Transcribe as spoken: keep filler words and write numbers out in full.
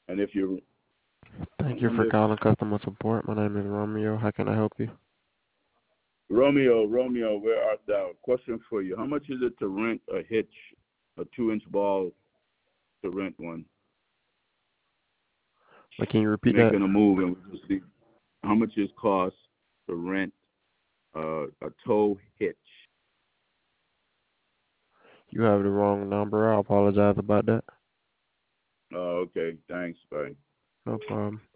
And if you, I Thank you for wonder if calling customer support. My name is Romeo. How can I help you? Romeo, Romeo, where art thou? Question for you: how much is it to rent a hitch, a two-inch ball to rent one, Like, can you repeat that? making a move, and we just see how much it costs to rent uh, a tow hitch? You have the wrong number. I apologize about that. Oh, okay. Thanks. Bye. No problem.